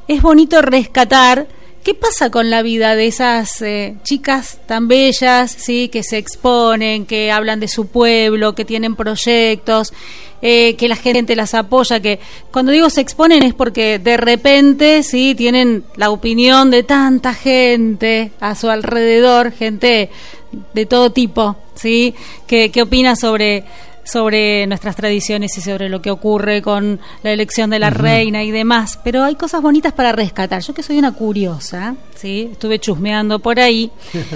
es bonito rescatar qué pasa con la vida de esas chicas tan bellas, sí, que se exponen, que hablan de su pueblo, que tienen proyectos, que la gente las apoya, que cuando digo se exponen es porque de repente sí tienen la opinión de tanta gente a su alrededor, gente de todo tipo, sí, que opina sobre nuestras tradiciones y sobre lo que ocurre con la elección de la reina y demás, pero hay cosas bonitas para rescatar. Yo que soy una curiosa, ¿sí? Estuve chusmeando por ahí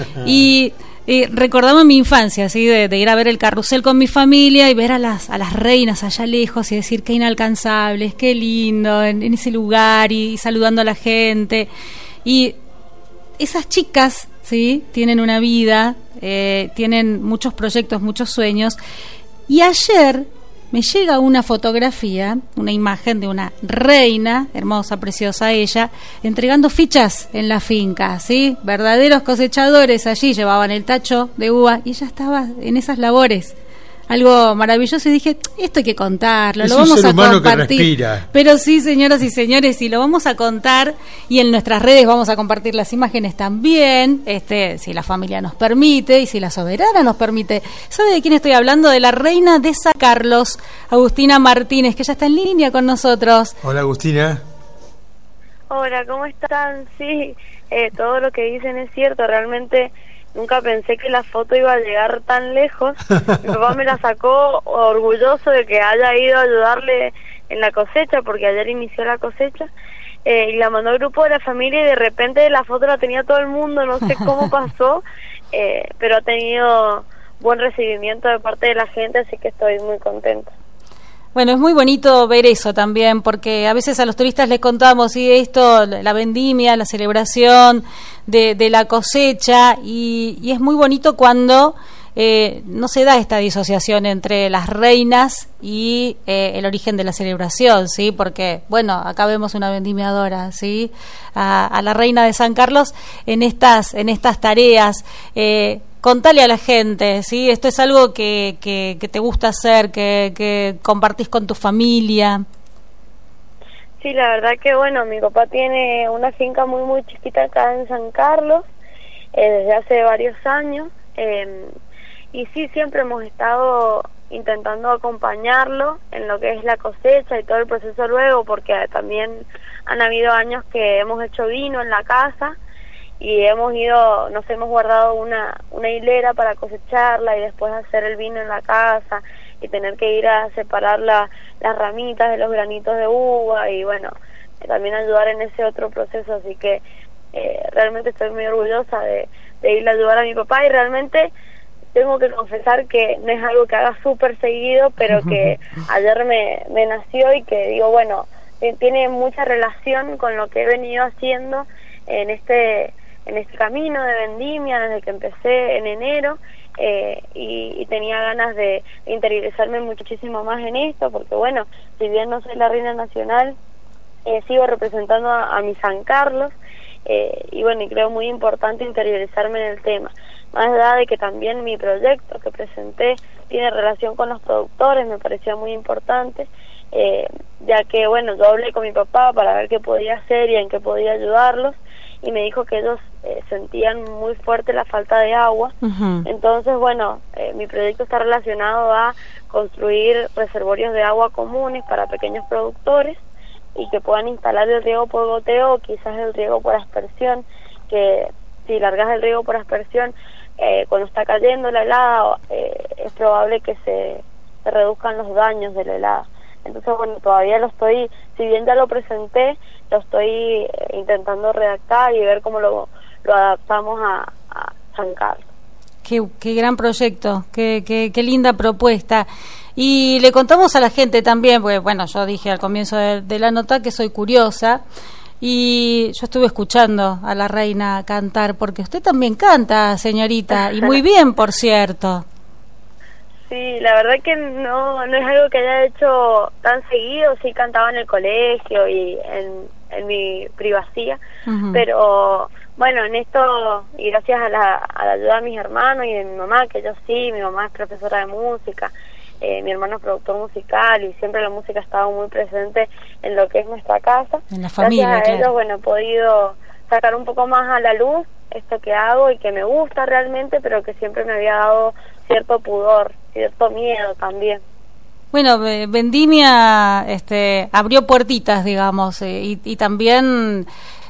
y recordaba mi infancia, ¿sí? De ir a ver el carrusel con mi familia y ver a las reinas allá lejos y decir qué inalcanzables, qué lindo en ese lugar y saludando a la gente. Y esas chicas, ¿sí? Tienen una vida, tienen muchos proyectos, muchos sueños. Y ayer me llega una fotografía, una imagen de una reina, hermosa, preciosa ella, entregando fichas en la finca, ¿sí? Verdaderos cosechadores allí llevaban el tacho de uva y ella estaba en esas labores. Algo maravilloso y dije, esto hay que contarlo, es lo vamos un ser a humano compartir. Que respira. Pero sí, señoras y señores, y lo vamos a contar y en nuestras redes vamos a compartir las imágenes también, si la familia nos permite y si la soberana nos permite. ¿Sabe de quién estoy hablando? De la reina de San Carlos, Agustina Martínez, que ya está en línea con nosotros. Hola, Agustina. Hola, ¿cómo están? Sí, todo lo que dicen es cierto, realmente nunca pensé que la foto iba a llegar tan lejos. Mi papá me la sacó orgulloso de que haya ido a ayudarle en la cosecha, porque ayer inició la cosecha, y la mandó al grupo de la familia y de repente la foto la tenía todo el mundo, no sé cómo pasó, pero ha tenido buen recibimiento de parte de la gente, así que estoy muy contenta. Bueno, es muy bonito ver eso también, porque a veces a los turistas les contamos, ¿sí? Esto, la vendimia, la celebración de la cosecha, y es muy bonito cuando no se da esta disociación entre las reinas y el origen de la celebración, ¿sí? Porque, bueno, acá vemos una vendimiadora, ¿sí? A la reina de San Carlos en estas tareas. Contale a la gente, ¿sí? Esto es algo que te gusta hacer, que compartís con tu familia. Sí, la verdad que bueno, mi papá tiene una finca muy muy chiquita acá en San Carlos, desde hace varios años, y sí, siempre hemos estado intentando acompañarlo en lo que es la cosecha y todo el proceso luego, porque también han habido años que hemos hecho vino en la casa, y nos hemos guardado una hilera para cosecharla y después hacer el vino en la casa y tener que ir a separar las ramitas de los granitos de uva y bueno, también ayudar en ese otro proceso, así que realmente estoy muy orgullosa de ir a ayudar a mi papá, y realmente tengo que confesar que no es algo que haga súper seguido, pero que ayer me nació y que digo, bueno, tiene mucha relación con lo que he venido haciendo en este camino de vendimia desde que empecé en enero, y tenía ganas de interiorizarme muchísimo más en esto, porque bueno, si bien no soy la reina nacional, sigo representando a mi San Carlos, y bueno, y creo muy importante interiorizarme en el tema, más allá de que también mi proyecto que presenté tiene relación con los productores, me pareció muy importante, ya que bueno, yo hablé con mi papá para ver qué podía hacer y en qué podía ayudarlos, y me dijo que ellos sentían muy fuerte la falta de agua. Entonces bueno, mi proyecto está relacionado a construir reservorios de agua comunes para pequeños productores y que puedan instalar el riego por goteo o quizás el riego por aspersión, que si largas el riego por aspersión cuando está cayendo la helada es probable que se reduzcan los daños de la helada. Entonces bueno, todavía lo estoy, si bien ya lo presenté, lo estoy intentando redactar y ver cómo lo adaptamos a San Carlos. Qué gran proyecto, qué linda propuesta. Y le contamos a la gente también, porque bueno, yo dije al comienzo de la nota que soy curiosa, y yo estuve escuchando a la reina cantar, porque usted también canta, señorita, y muy bien, por cierto. Sí, la verdad que no es algo que haya hecho tan seguido, sí cantaba en el colegio y en mi privacidad, pero bueno, en esto, y gracias a la ayuda de mis hermanos y de mi mamá, que yo sí, mi mamá es profesora de música, mi hermano es productor musical y siempre la música ha estado muy presente en lo que es nuestra casa. En la familia, gracias a ellos, claro. bueno, he podido sacar un poco más a la luz esto que hago y que me gusta realmente, pero que siempre me había dado cierto pudor, cierto miedo también. Bueno, Vendimia abrió puertitas, digamos, y también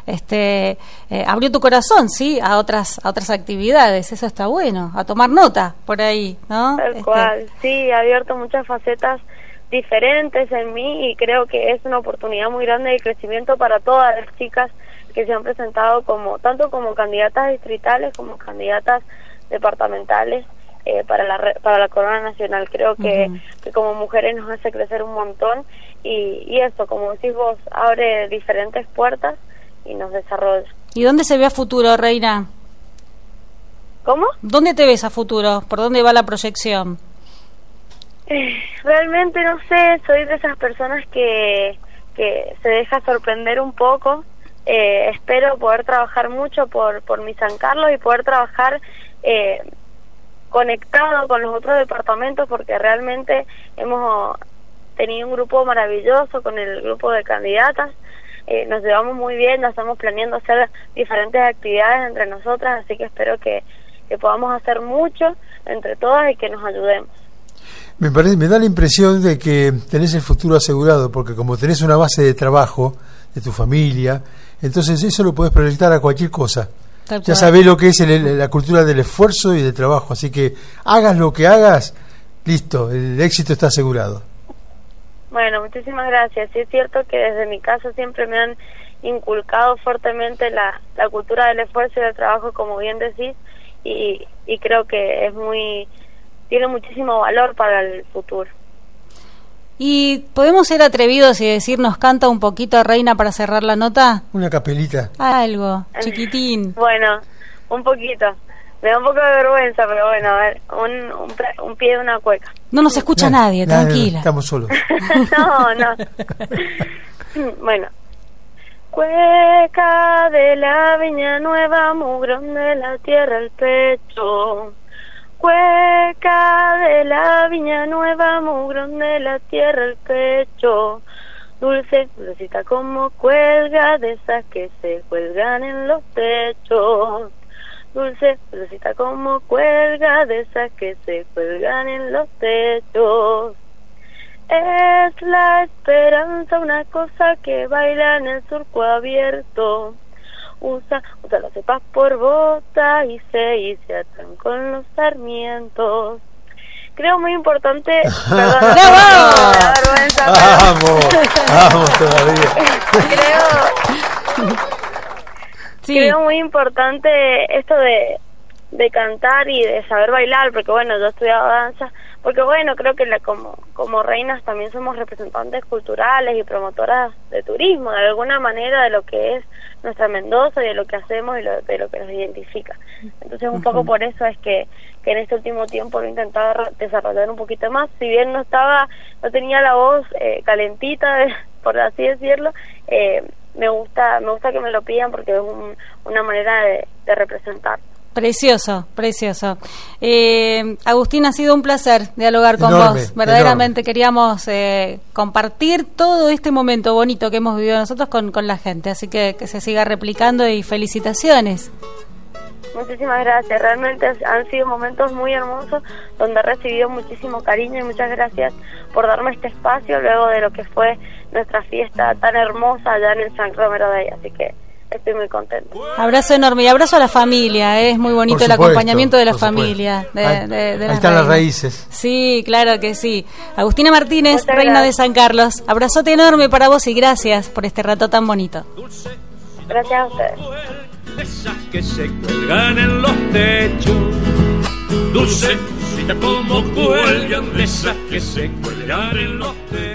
abrió tu corazón, ¿sí? A otras actividades. Eso está bueno, a tomar nota por ahí, ¿no? Tal cual, sí, ha abierto muchas facetas diferentes en mí y creo que es una oportunidad muy grande de crecimiento para todas las chicas que se han presentado tanto como candidatas distritales como candidatas departamentales para la Corona Nacional. Creo que como mujeres nos hace crecer un montón y eso, como decís vos, abre diferentes puertas y nos desarrolla. ¿Y dónde se ve a futuro, Reina? ¿Cómo? ¿Dónde te ves a futuro? ¿Por dónde va la proyección? Realmente no sé, soy de esas personas que se deja sorprender un poco. Espero poder trabajar mucho por mi San Carlos y poder trabajar conectado con los otros departamentos, porque realmente hemos tenido un grupo maravilloso con el grupo de candidatas. Nos llevamos muy bien, ya estamos planeando hacer diferentes actividades entre nosotras, así que espero que podamos hacer mucho entre todas y que nos ayudemos. Me da la impresión de que tenés el futuro asegurado, porque como tenés una base de trabajo de tu familia, entonces eso lo podés proyectar a cualquier cosa. Ya sabés lo que es la cultura del esfuerzo y del trabajo, así que hagas lo que hagas, listo, el éxito está asegurado. Bueno, muchísimas gracias. Sí, es cierto que desde mi casa siempre me han inculcado fuertemente la cultura del esfuerzo y del trabajo, como bien decís, y creo que tiene muchísimo valor para el futuro. ¿Y podemos ser atrevidos y decir, nos canta un poquito, Reina, para cerrar la nota? Una capelita. Algo, chiquitín. Bueno, un poquito. Me da un poco de vergüenza, pero bueno, a ver, un pie de una cueca. No nos escucha nadie, tranquila. No, estamos solos. No. Bueno. Cueca de la viña nueva, mugrón de la tierra al pecho. Cueca de la viña nueva, mugrón de la tierra al pecho. Dulce, dulcita como cuelga de esas que se cuelgan en los techos. Dulce, dulcita como cuelga de esas que se cuelgan en los techos. Es la esperanza una cosa que baila en el surco abierto. Usa las cepas por bota y se atan con los sarmientos. Creo muy importante. Perdón, vamos todavía. Creo muy importante esto de cantar y de saber bailar, porque bueno, yo he estudiado danza, porque bueno, creo que como reinas también somos representantes culturales y promotoras de turismo, de alguna manera, de lo que es nuestra Mendoza y de lo que hacemos y de lo que nos identifica. Entonces un poco por eso es que en este último tiempo lo he intentado desarrollar un poquito más, si bien no tenía la voz calentita, por así decirlo. Me gusta que me lo pidan porque es una manera de representar. Precioso. Agustín, ha sido un placer dialogar con vos. Verdaderamente queríamos compartir todo este momento bonito que hemos vivido nosotros con la gente, así que se siga replicando y felicitaciones. Muchísimas gracias, realmente han sido momentos muy hermosos donde he recibido muchísimo cariño y muchas gracias por darme este espacio luego de lo que fue nuestra fiesta tan hermosa allá en el San Romero Day, así que estoy muy contenta. Abrazo enorme y abrazo a la familia, es muy bonito el acompañamiento de la familia. Ahí están las raíces. Sí, claro que sí. Agustina Martínez, reina de San Carlos, abrazote enorme para vos y gracias por este rato tan bonito. Gracias a ustedes. Esas que se cuelgan en los techos, dulcecita como cuelgan de esas que se cuelgan en los techos.